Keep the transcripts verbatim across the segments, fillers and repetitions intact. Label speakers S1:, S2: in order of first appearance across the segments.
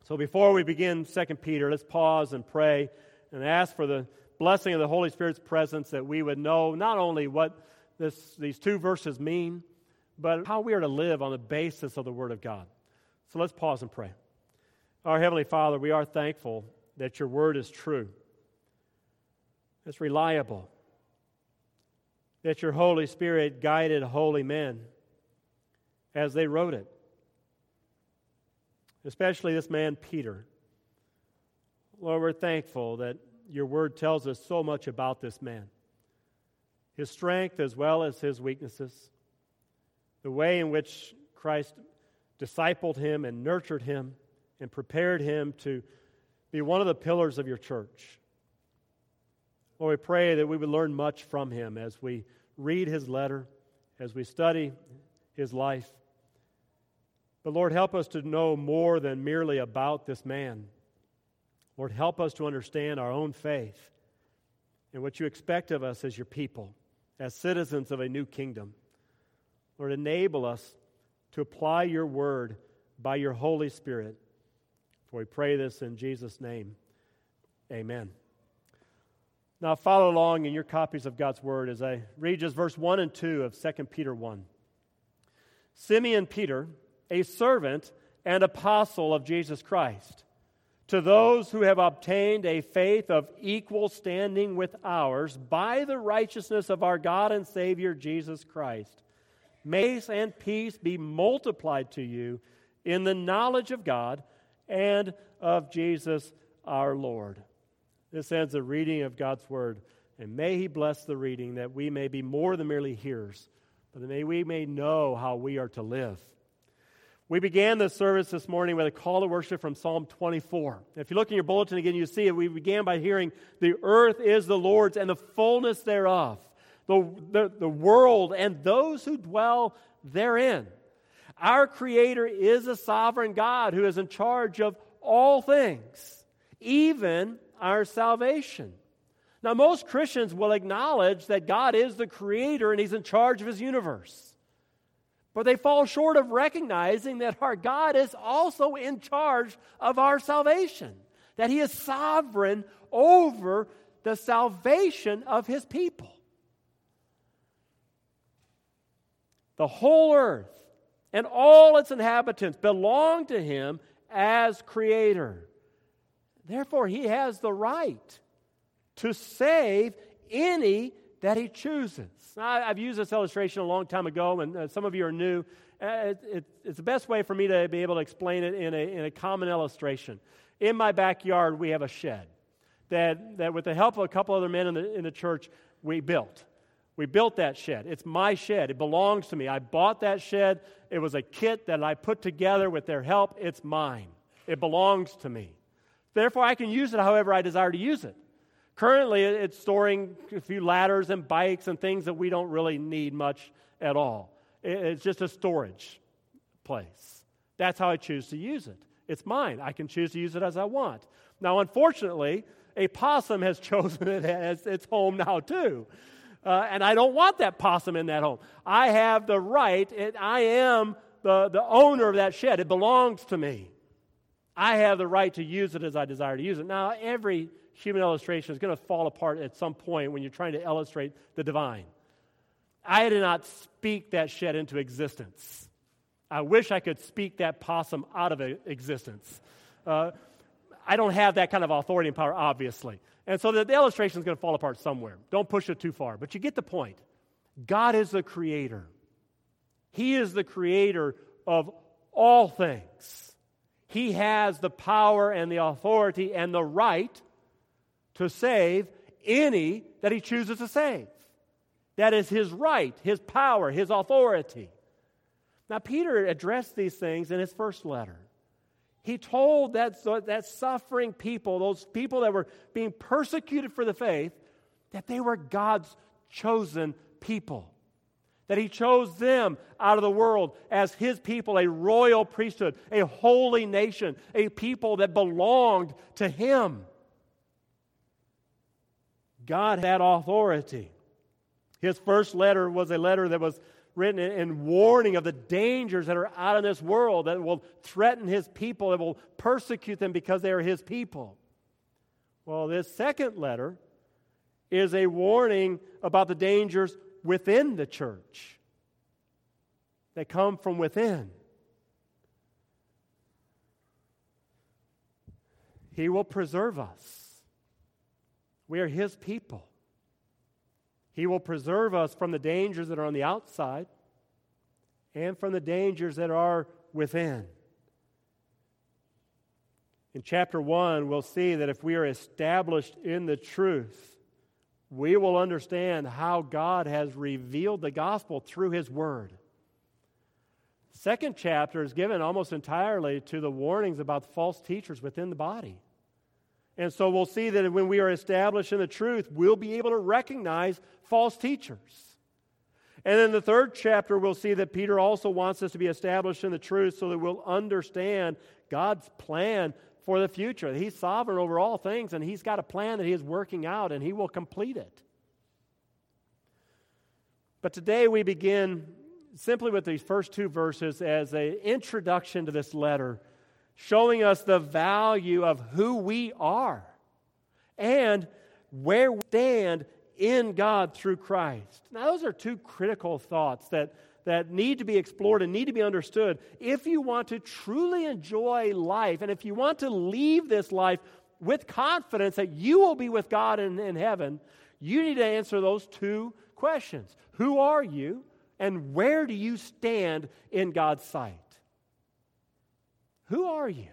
S1: So before we begin Second Peter, let's pause and pray and ask for the blessing of the Holy Spirit's presence, that we would know not only what this, these two verses mean, but how we are to live on the basis of the Word of God. So let's pause and pray. Our Heavenly Father, we are thankful that your Word is true. It's reliable. That your Holy Spirit guided holy men as they wrote it. Especially this man, Peter. Lord, we're thankful that your Word tells us so much about this man. His strength as well as his weaknesses. The way in which Christ discipled him and nurtured him and prepared him to be one of the pillars of your church. Lord, we pray that we would learn much from him as we read his letter, as we study his life. But Lord, help us to know more than merely about this man. Lord, help us to understand our own faith and what you expect of us as your people, as citizens of a new kingdom. Lord, enable us to apply your word by your Holy Spirit. For we pray this in Jesus' name. Amen. Now follow along in your copies of God's word as I read just verse one and two of Second Peter one. Simeon Peter, a servant and apostle of Jesus Christ, to those who have obtained a faith of equal standing with ours by the righteousness of our God and Savior Jesus Christ, may and peace be multiplied to you in the knowledge of God and of Jesus our Lord. This ends the reading of God's word, and may he bless the reading, that we may be more than merely hearers, but that may we may know how we are to live. We began this service this morning with a call to worship from Psalm twenty-four. If you look in your bulletin again, you see it. We began by hearing, the earth is the Lord's and the fullness thereof, the, the, the world and those who dwell therein. Our Creator is a sovereign God who is in charge of all things, even our salvation. Now, most Christians will acknowledge that God is the Creator and He's in charge of His universe. But they fall short of recognizing that our God is also in charge of our salvation, that He is sovereign over the salvation of His people. The whole earth and all its inhabitants belong to Him as Creator. Therefore, He has the right to save any that He chooses. Now, I've used this illustration a long time ago, and uh, some of you are new. Uh, it, it, it's the best way for me to be able to explain it in a, in a common illustration. In my backyard, we have a shed that, that with the help of a couple other men in the, in the church, we built. We built that shed. It's my shed. It belongs to me. I bought that shed. It was a kit that I put together with their help. It's mine. It belongs to me. Therefore, I can use it however I desire to use it. Currently, it's storing a few ladders and bikes and things that we don't really need much at all. It's just a storage place. That's how I choose to use it. It's mine. I can choose to use it as I want. Now, unfortunately, a possum has chosen it as its home now, too. Uh, and I don't want that possum in that home. I have the right. It, I am the, the owner of that shed. It belongs to me. I have the right to use it as I desire to use it. Now, every human illustration is going to fall apart at some point when you're trying to illustrate the divine. I did not speak that shed into existence. I wish I could speak that possum out of existence. Uh, I don't have that kind of authority and power, obviously. And so the, the illustration is going to fall apart somewhere. Don't push it too far. But you get the point. God is the creator. He is the creator of all things. He has the power and the authority and the right to save any that He chooses to save. That is His right, His power, His authority. Now, Peter addressed these things in his first letter. He told that, that suffering people, those people that were being persecuted for the faith, that they were God's chosen people. That He chose them out of the world as His people, a royal priesthood, a holy nation, a people that belonged to Him. God had authority. His first letter was a letter that was written in, in warning of the dangers that are out in this world that will threaten his people, that will persecute them because they are his people. Well, this second letter is a warning about the dangers within the church that come from within. He will preserve us. We are his people. He will preserve us from the dangers that are on the outside and from the dangers that are within. In chapter one, we'll see that if we are established in the truth, we will understand how God has revealed the gospel through his word. Second chapter is given almost entirely to the warnings about false teachers within the body. And so we'll see that when we are established in the truth, we'll be able to recognize false teachers. And in the third chapter, we'll see that Peter also wants us to be established in the truth so that we'll understand God's plan for the future. He's sovereign over all things, and he's got a plan that he is working out, and he will complete it. But today we begin simply with these first two verses as an introduction to this letter, showing us the value of who we are and where we stand in God through Christ. Now, those are two critical thoughts that, that need to be explored and need to be understood. If you want to truly enjoy life, and if you want to leave this life with confidence that you will be with God in, in heaven, you need to answer those two questions. Who are you, and where do you stand in God's sight? Who are you?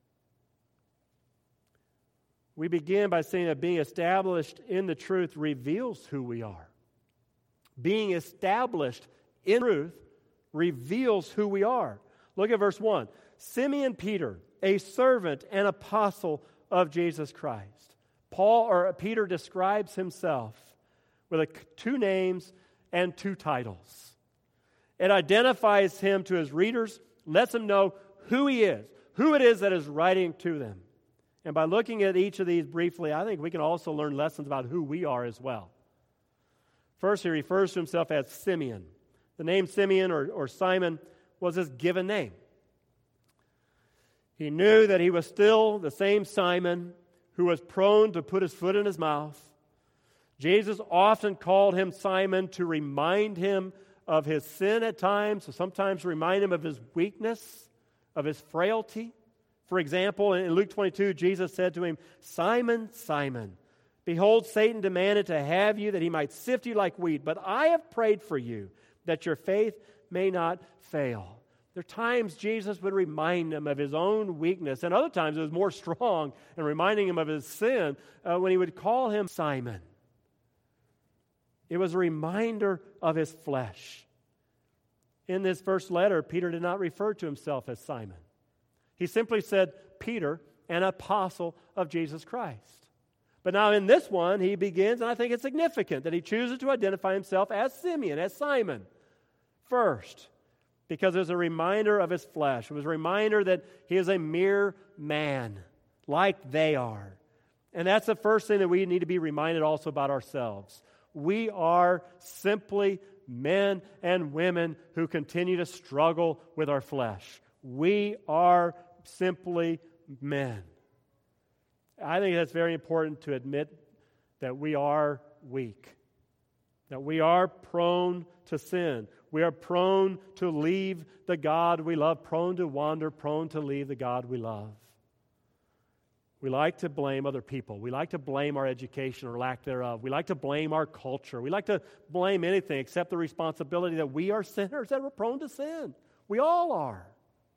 S1: We begin by saying that being established in the truth reveals who we are. Being established in truth reveals who we are. Look at verse one. Simeon Peter, a servant and apostle of Jesus Christ. Paul or Peter describes himself with a, two names and two titles. It identifies him to his readers, lets them know who he is, who it is that is writing to them. And by looking at each of these briefly, I think we can also learn lessons about who we are as well. First, he refers to himself as Simeon. The name Simeon or, or Simon was his given name. He knew that he was still the same Simon who was prone to put his foot in his mouth. Jesus often called him Simon to remind him of his sin at times, so sometimes to remind him of his weakness, of his frailty. For example, in Luke twenty-two, Jesus said to him, Simon, Simon, behold, Satan demanded to have you that he might sift you like wheat, but I have prayed for you that your faith may not fail. There are times Jesus would remind him of his own weakness, and other times it was more strong and reminding him of his sin uh, when he would call him Simon. It was a reminder of his flesh. In this first letter, Peter did not refer to himself as Simon. He simply said, Peter, an apostle of Jesus Christ. But now in this one, he begins, and I think it's significant that he chooses to identify himself as Simeon, as Simon, first, because it was a reminder of his flesh. It was a reminder that he is a mere man, like they are. And that's the first thing that we need to be reminded also about ourselves. We are simply men and women who continue to struggle with our flesh. We are simply men. I think that's very important to admit that we are weak, that we are prone to sin. We are prone to leave the God we love, prone to wander, prone to leave the God we love. We like to blame other people. We like to blame our education or lack thereof. We like to blame our culture. We like to blame anything except the responsibility that we are sinners, that we're prone to sin. We all are.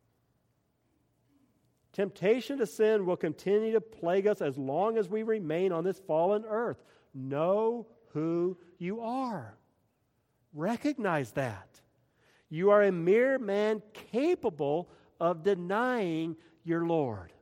S1: Temptation to sin will continue to plague us as long as we remain on this fallen earth. Know who you are. Recognize that. You are a mere man capable of denying your Lord.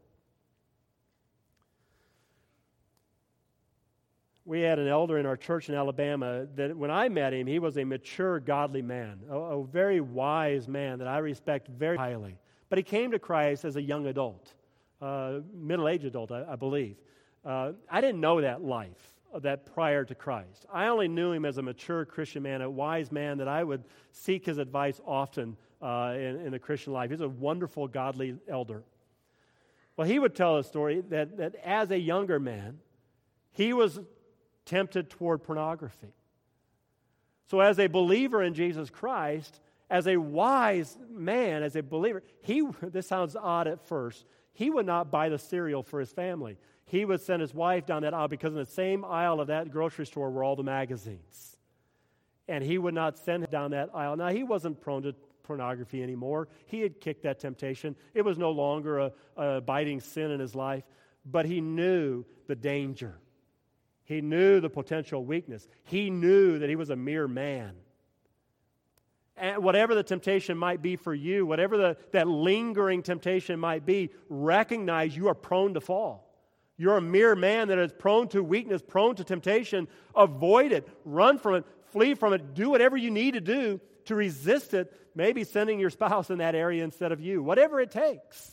S1: We had an elder in our church in Alabama that when I met him, he was a mature, godly man, a, a very wise man that I respect very highly. But he came to Christ as a young adult, uh, middle-aged adult, I, I believe. Uh, I didn't know that life. that prior to Christ. I only knew him as a mature Christian man, a wise man that I would seek his advice often uh, in, in the Christian life. He's a wonderful, godly elder. Well, he would tell a story that, that as a younger man, he was tempted toward pornography. So as a believer in Jesus Christ, as a wise man, as a believer, he, this sounds odd at first, he would not buy the cereal for his family. He would send his wife down that aisle because in the same aisle of that grocery store were all the magazines. And he would not send him down that aisle. Now, he wasn't prone to pornography anymore. He had kicked that temptation. It was no longer a, a biting sin in his life, but he knew the danger. He knew the potential weakness. He knew that he was a mere man. And whatever the temptation might be for you, whatever the, that lingering temptation might be, recognize you are prone to fall. You're a mere man that is prone to weakness, prone to temptation. Avoid it. Run from it. Flee from it. Do whatever you need to do to resist it, maybe sending your spouse in that area instead of you. Whatever it takes.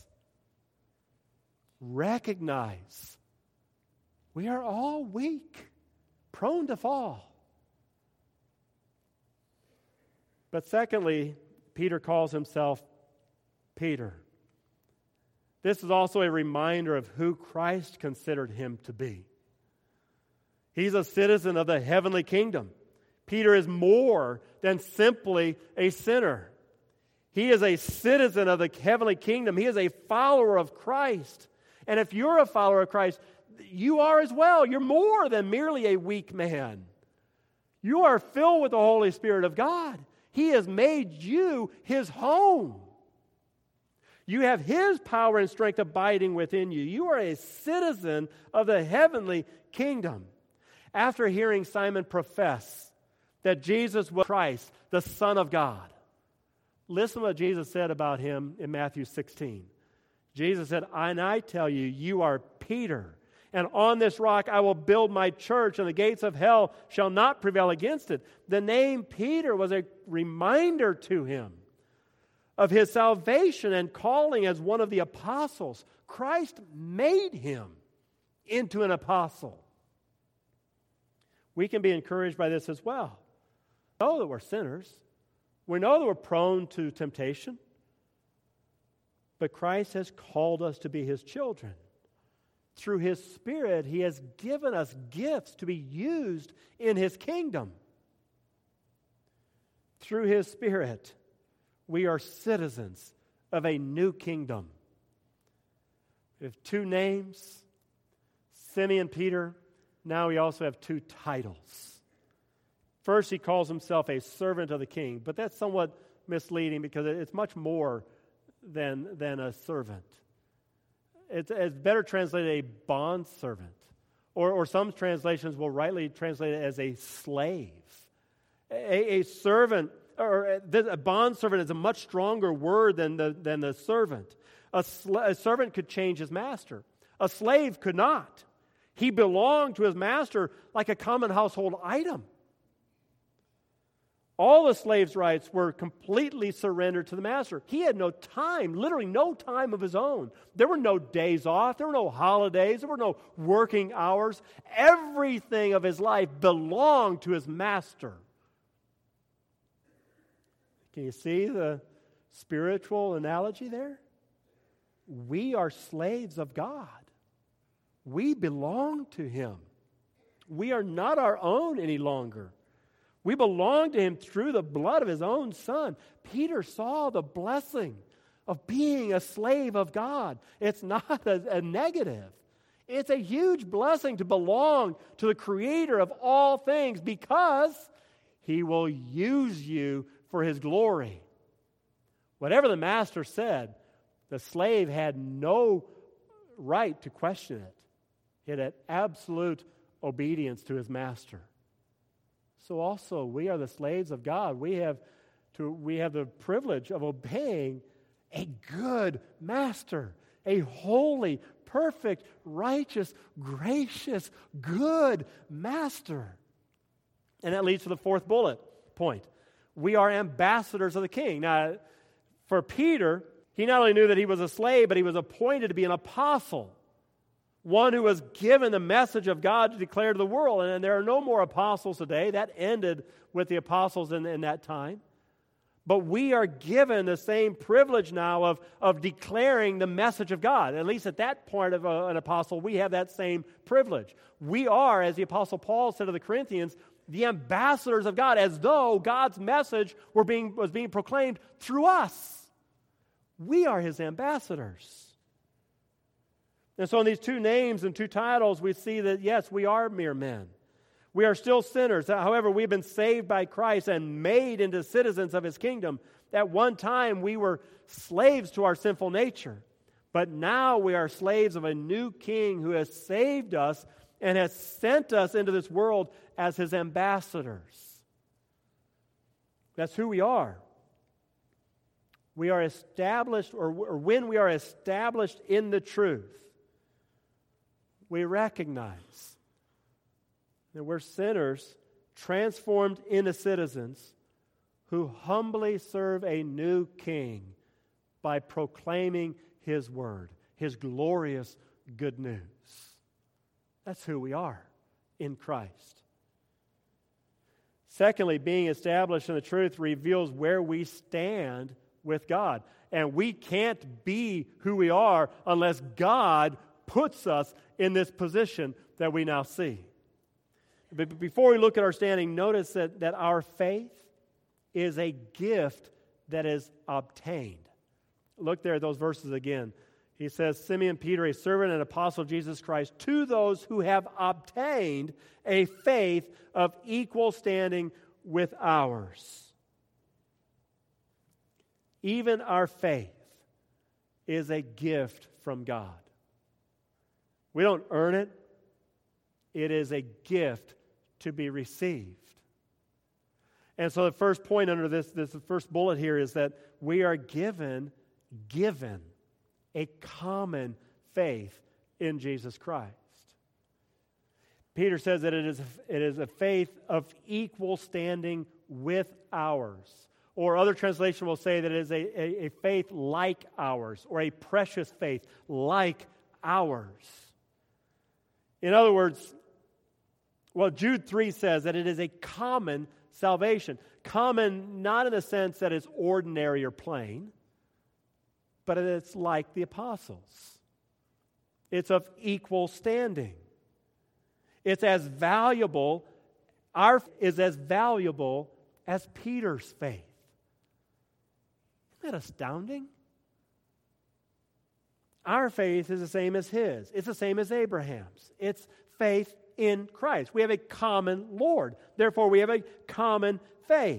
S1: Recognize we are all weak, prone to fall. But secondly, Peter calls himself Peter. This is also a reminder of who Christ considered him to be. He's a citizen of the heavenly kingdom. Peter is more than simply a sinner. He is a citizen of the heavenly kingdom. He is a follower of Christ. And if you're a follower of Christ, you are as well. You're more than merely a weak man. You are filled with the Holy Spirit of God. He has made you His home. You have His power and strength abiding within you. You are a citizen of the heavenly kingdom. After hearing Simon profess that Jesus was Christ, the Son of God, listen to what Jesus said about him in Matthew sixteen. Jesus said, and I tell you, you are Peter, and on this rock I will build my church, and the gates of hell shall not prevail against it. The name Peter was a reminder to him of his salvation and calling as one of the apostles. Christ made him into an apostle. We can be encouraged by this as well. We know that we're sinners. We know that we're prone to temptation. But Christ has called us to be His children. Through His Spirit, He has given us gifts to be used in His kingdom. Through His Spirit, we are citizens of a new kingdom. We have two names, Simeon Peter. Now we also have two titles. First, he calls himself a servant of the king, but that's somewhat misleading because it's much more than, than a servant. It's, it's better translated a bondservant, or, or some translations will rightly translate it as a slave. A, a servant, or a bondservant is a much stronger word than the, than the servant. A, sl- a servant could change his master. A slave could not. He belonged to his master like a common household item. All the slave's rights were completely surrendered to the master. He had no time, literally no time of his own. There were no days off. There were no holidays. There were no working hours. Everything of his life belonged to his master. Can you see the spiritual analogy there? We are slaves of God. We belong to Him. We are not our own any longer. We belong to Him through the blood of His own Son. Peter saw the blessing of being a slave of God. It's not a, a negative. It's a huge blessing to belong to the Creator of all things because He will use you for His glory. Whatever the master said, the slave had no right to question it. He had absolute obedience to his master. So also, we are the slaves of God. We have to we have the privilege of obeying a good master, a holy, perfect, righteous, gracious, good master. And that leads to the fourth bullet point. We are ambassadors of the King. Now, for Peter, he not only knew that he was a slave, but he was appointed to be an apostle. one who was given the message of God to declare to the world. And there are no more apostles today. That ended with the apostles in, in that time. But we are given the same privilege now of, of declaring the message of God. At least at that point of a, an apostle, we have that same privilege. We are, as the Apostle Paul said to the Corinthians, the ambassadors of God, as though God's message were being, was being proclaimed through us. We are His ambassadors. And so in these two names and two titles, we see that, yes, we are mere men. We are still sinners. However, we've been saved by Christ and made into citizens of His kingdom. At one time, we were slaves to our sinful nature. But now we are slaves of a new King who has saved us and has sent us into this world as His ambassadors. That's who we are. We are established, or, or when we are established in the truth, we recognize that we're sinners transformed into citizens who humbly serve a new King by proclaiming His word, His glorious good news. That's who we are in Christ. Secondly, being established in the truth reveals where we stand with God. And we can't be who we are unless God puts us in this position that we now see. But before we look at our standing, notice that, that our faith is a gift that is obtained. Look there at those verses again. He says, Simeon Peter, a servant and apostle of Jesus Christ, to those who have obtained a faith of equal standing with ours. Even our faith is a gift from God. We don't earn it. It is a gift to be received. And so the first point under this, this first bullet here is that we are given, given a common faith in Jesus Christ. Peter says that it is, it is a faith of equal standing with ours. Or other translation will say that it is a, a, a faith like ours, or a precious faith like ours. In other words, well, Jude three says that it is a common salvation. Common not in the sense that it's ordinary or plain, but it's like the apostles. It's of equal standing. It's as valuable, our is as valuable as Peter's faith. Isn't that astounding? Our faith is the same as his. It's the same as Abraham's. It's faith in Christ. We have a common Lord. Therefore, we have a common faith.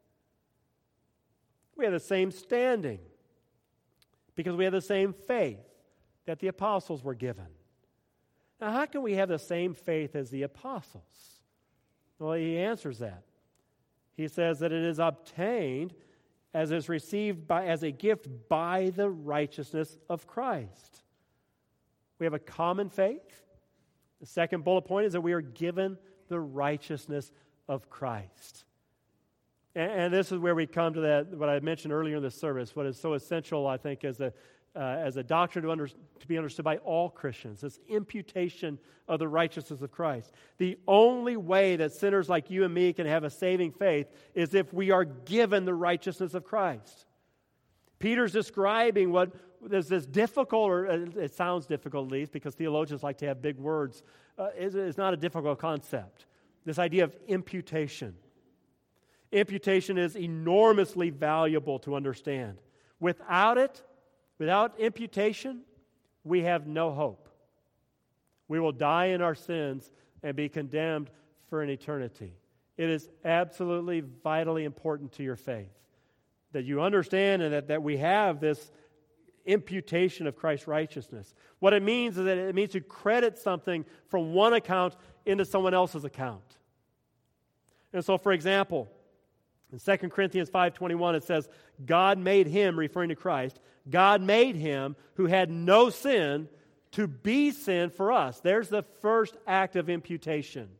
S1: We have the same standing because we have the same faith that the apostles were given. Now, how can we have the same faith as the apostles? Well, he answers that. He says that it is obtained as is received by, as a gift by the righteousness of Christ. We have a common faith. The second bullet point is that we are given the righteousness of Christ. And, and this is where we come to that, what I mentioned earlier in the service, what is so essential, I think, as a uh, as a doctrine to, under, to be understood by all Christians, this imputation of the righteousness of Christ. The only way that sinners like you and me can have a saving faith is if we are given the righteousness of Christ. Peter's describing what there's this difficult, or it sounds difficult at least, because theologians like to have big words. Uh, it's, it's not a difficult concept. This idea of imputation. Imputation is enormously valuable to understand. Without it, without imputation, we have no hope. We will die in our sins and be condemned for an eternity. It is absolutely vitally important to your faith that you understand and that, that we have this imputation of Christ's righteousness. What it means is that it means to credit something from one account into someone else's account. And so, for example, in Second Corinthians five twenty-one, it says, God made him, referring to Christ, God made him who had no sin to be sin for us. There's the first act of imputation.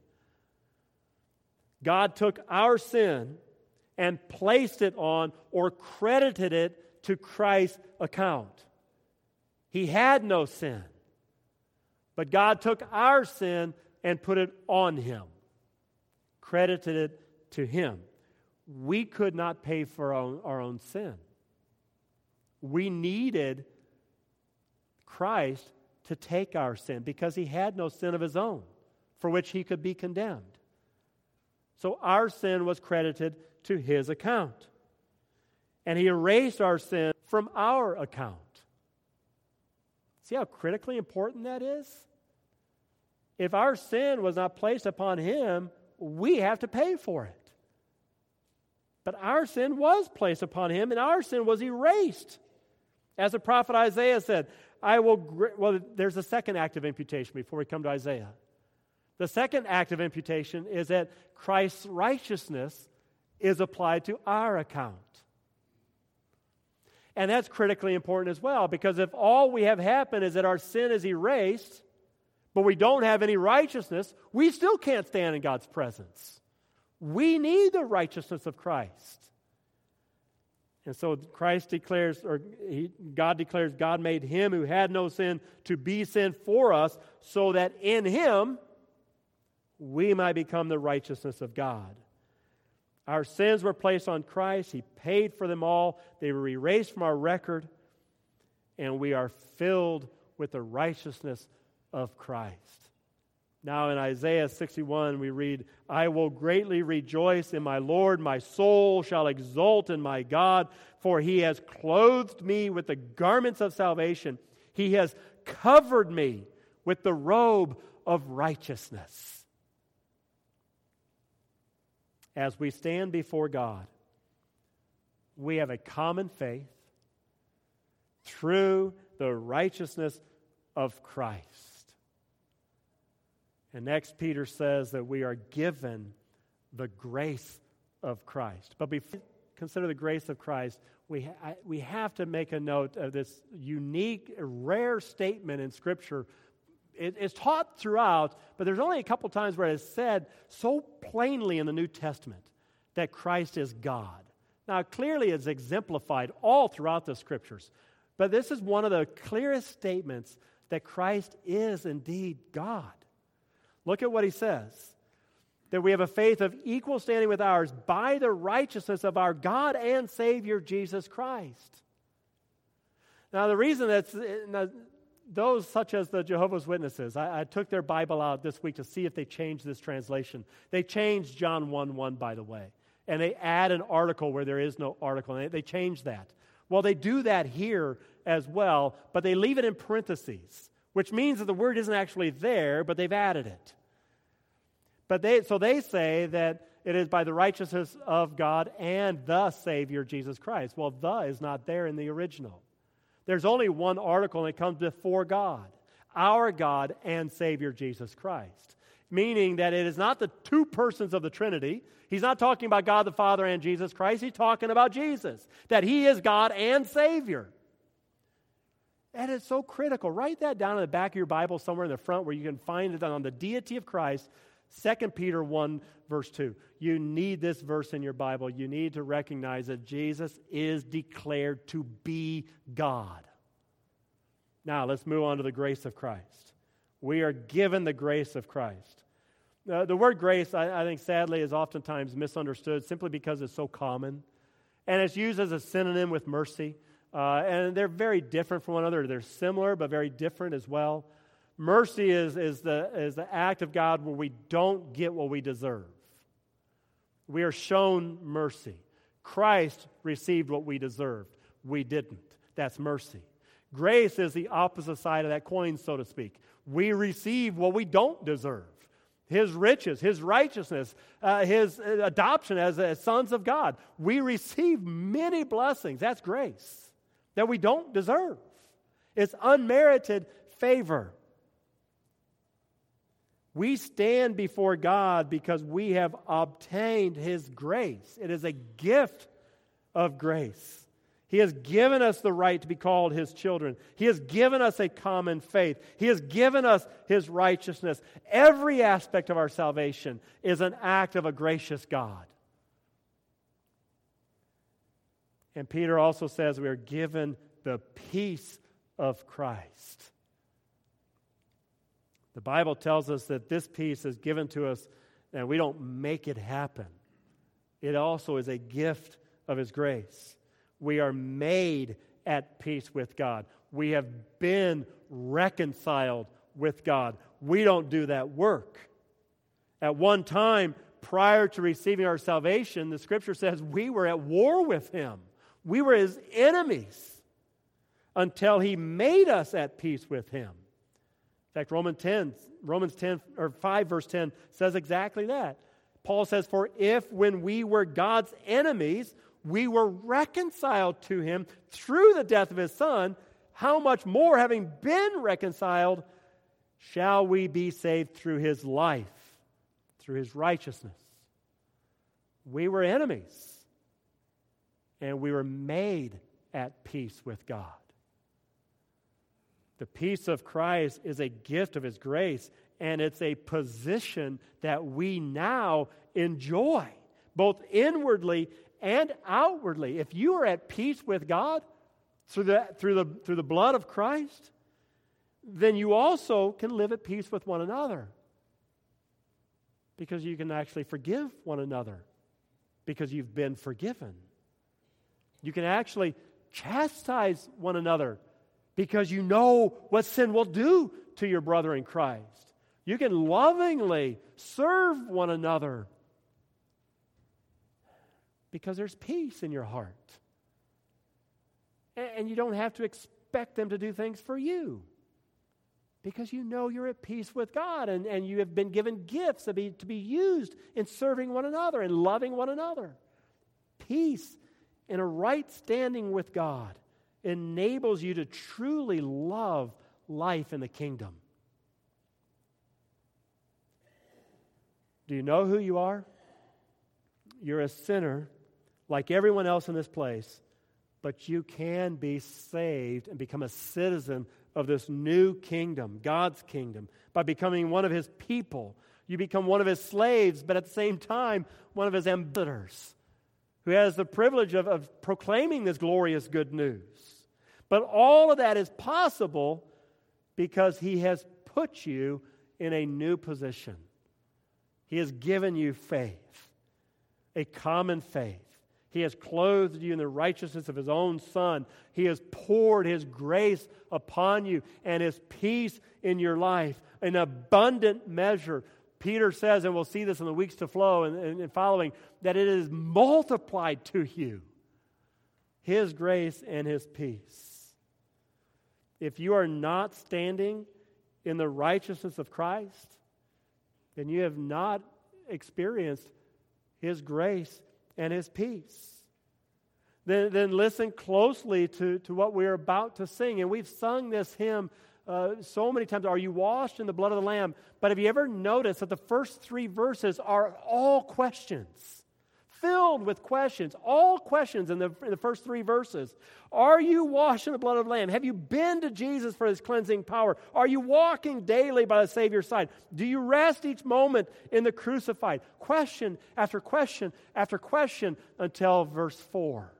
S1: God took our sin and placed it on or credited it to Christ's account. He had no sin, But God took our sin and put it on him, credited it to him. We could not pay for our own, our own sin. We needed Christ to take our sin because he had no sin of his own for which he could be condemned. So our sin was credited to his account. And he erased our sin from our account. See how critically important that is? If our sin was not placed upon him, we have to pay for it. But our sin was placed upon him, and our sin was erased. As the prophet Isaiah said, I will, gr- well, there's a second act of imputation before we come to Isaiah. The second act of imputation is that Christ's righteousness is applied to our account. And that's critically important as well, because if all we have happened is that our sin is erased, but we don't have any righteousness, we still can't stand in God's presence. We need the righteousness of Christ. And so Christ declares, or he, God declares, God made him who had no sin to be sin for us, so that in him we might become the righteousness of God. Our sins were placed on Christ. He paid for them all. They were erased from our record, and we are filled with the righteousness of Christ. Now in Isaiah sixty-one we read, I will greatly rejoice in my Lord, my soul shall exult in my God, for he has clothed me with the garments of salvation. He has covered me with the robe of righteousness. As we stand before God, we have a common faith through the righteousness of Christ. And next, Peter says that we are given the grace of Christ. But before we consider the grace of Christ, we, ha- we have to make a note of this unique, rare statement in Scripture. It, it's taught throughout, but there's only a couple times where it's said so plainly in the New Testament that Christ is God. Now, clearly it's exemplified all throughout the Scriptures, but this is one of the clearest statements that Christ is indeed God. Look at what he says, that we have a faith of equal standing with ours by the righteousness of our God and Savior Jesus Christ. Now, the reason that's, those such as the Jehovah's Witnesses, I, I took their Bible out this week to see if they changed this translation. They changed John one one, by the way, and they add an article where there is no article, and they, they changed that. Well, they do that here as well, but they leave it in parentheses, which means that the word isn't actually there, but they've added it. But they, so they say that it is by the righteousness of God and the Savior, Jesus Christ. Well, the is not there in the original. There's only one article, and it comes before God, our God and Savior, Jesus Christ. Meaning that it is not the two persons of the Trinity. He's not talking about God the Father and Jesus Christ. He's talking about Jesus, that he is God and Savior. And it's so critical. Write that down in the back of your Bible somewhere in the front where you can find it on the deity of Christ. Second Peter one, verse two. You need this verse in your Bible. You need to recognize that Jesus is declared to be God. Now, let's move on to the grace of Christ. We are given the grace of Christ. Uh, the word grace, I, I think, sadly, is oftentimes misunderstood simply because it's so common. And it's used as a synonym with mercy. Uh, and they're very different from one another. They're similar, but very different as well. Mercy is, is, the, is the act of God where we don't get what we deserve. We are shown mercy. Christ received what we deserved. We didn't. That's mercy. Grace is the opposite side of that coin, so to speak. We receive what we don't deserve. His riches, His righteousness, uh, His adoption as, as sons of God. We receive many blessings. That's grace that we don't deserve. It's unmerited favor. We stand before God because we have obtained His grace. It is a gift of grace. He has given us the right to be called His children. He has given us a common faith. He has given us His righteousness. Every aspect of our salvation is an act of a gracious God. And Peter also says we are given the peace of Christ. The Bible tells us that this peace is given to us and we don't make it happen. It also is a gift of His grace. We are made at peace with God. We have been reconciled with God. We don't do that work. At one time, prior to receiving our salvation, the Scripture says we were at war with Him. We were His enemies until He made us at peace with Him. In fact, Romans ten, Romans ten or five verse ten says exactly that. Paul says, "For if when we were God's enemies, we were reconciled to Him through the death of His Son, how much more, having been reconciled, shall we be saved through His life, through His righteousness?" We were enemies, and we were made at peace with God. The peace of Christ is a gift of His grace, and it's a position that we now enjoy, both inwardly and outwardly. If you are at peace with God through the, through the, through the blood of Christ, then you also can live at peace with one another, because you can actually forgive one another because you've been forgiven. You can actually chastise one another because you know what sin will do to your brother in Christ. You can lovingly serve one another because there's peace in your heart. And you don't have to expect them to do things for you, because you know you're at peace with God, and, and you have been given gifts to be, to be used in serving one another and loving one another. Peace in a right standing with God enables you to truly love life in the kingdom. Do you know who you are? You're a sinner like everyone else in this place, but you can be saved and become a citizen of this new kingdom, God's kingdom, by becoming one of His people. You become one of His slaves, but at the same time, one of His ambassadors, who has the privilege of, of proclaiming this glorious good news. But all of that is possible because He has put you in a new position. He has given you faith, a common faith. He has clothed you in the righteousness of His own Son. He has poured His grace upon you and His peace in your life, an abundant measure. Peter says, and we'll see this in the weeks to flow and, and, and following, that it is multiplied to you, His grace and His peace. If you are not standing in the righteousness of Christ, then you have not experienced His grace and His peace. Then, then listen closely to, to what we're about to sing. And we've sung this hymn uh, so many times. Are you washed in the blood of the Lamb? But have you ever noticed that the first three verses are all questions? Filled with questions. All questions in the, in the first three verses. Are you washed in the blood of the Lamb? Have you been to Jesus for His cleansing power? Are you walking daily by the Savior's side? Do you rest each moment in the crucified? Question after question after question until verse four.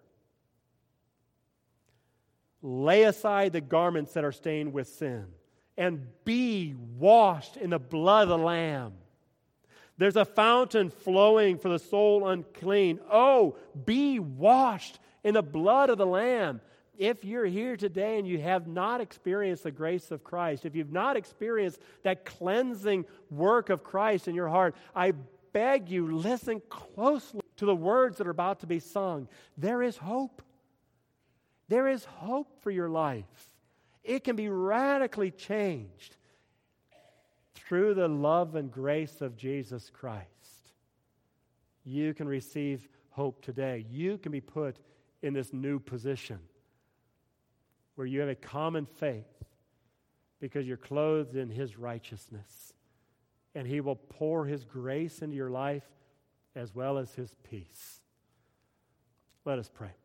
S1: Lay aside the garments that are stained with sin and be washed in the blood of the Lamb. There's a fountain flowing for the soul unclean. Oh, be washed in the blood of the Lamb. If you're here today and you have not experienced the grace of Christ, if you've not experienced that cleansing work of Christ in your heart, I beg you, listen closely to the words that are about to be sung. There is hope. There is hope for your life. It can be radically changed through the love and grace of Jesus Christ. You can receive hope today. You can be put in this new position where you have a common faith because you're clothed in His righteousness. And He will pour His grace into your life as well as His peace. Let us pray.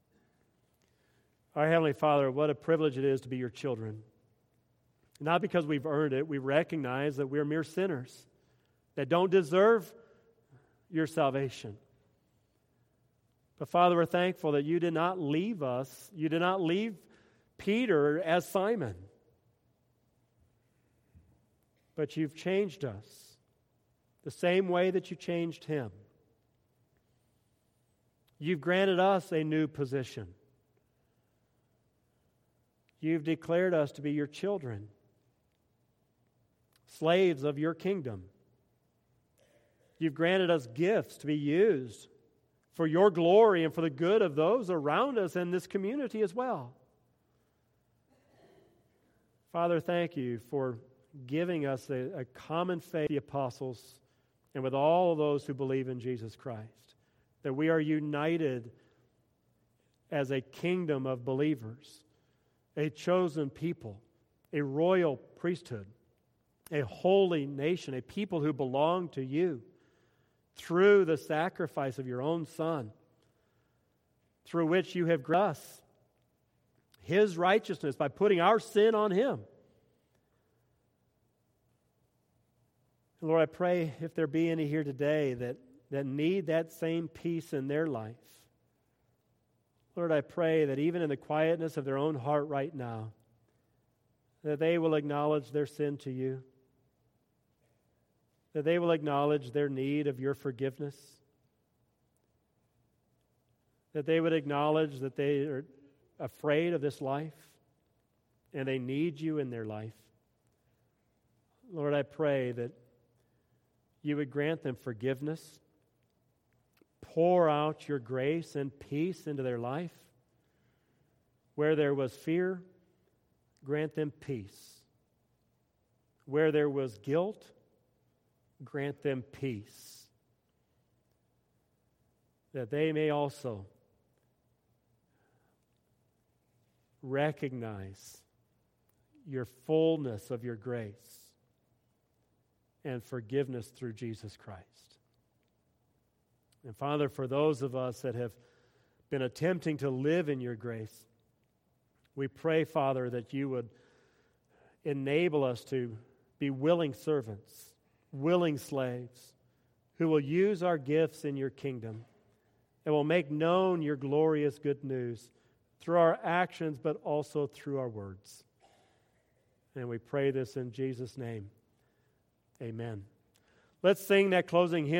S1: Our Heavenly Father, what a privilege it is to be your children. Not because we've earned it. We recognize that we're mere sinners that don't deserve your salvation. But Father, we're thankful that you did not leave us. You did not leave Peter as Simon. but you've changed us the same way that you changed him. You've granted us a new position. You've declared us to be your children, slaves of your kingdom. You've granted us gifts to be used for your glory and for the good of those around us and this community as well. Father, thank you for giving us a, a common faith, the apostles, and with all those who believe in Jesus Christ, that we are united as a kingdom of believers, a chosen people, a royal priesthood, a holy nation, a people who belong to you through the sacrifice of your own Son, through which you have granted us his righteousness by putting our sin on him. And Lord, I pray if there be any here today that, that need that same peace in their life, Lord, I pray that even in the quietness of their own heart right now, that they will acknowledge their sin to you, that they will acknowledge their need of your forgiveness, that they would acknowledge that they are afraid of this life and they need you in their life. Lord, I pray that you would grant them forgiveness, pour out your grace and peace into their life. Where there was fear, grant them peace. Where there was guilt, grant them peace, that they may also recognize your fullness of your grace and forgiveness through Jesus Christ. And Father, for those of us that have been attempting to live in your grace, we pray, Father, that you would enable us to be willing servants, willing slaves, who will use our gifts in your kingdom and will make known your glorious good news through our actions, but also through our words. And we pray this in Jesus' name. Amen. Let's sing that closing hymn.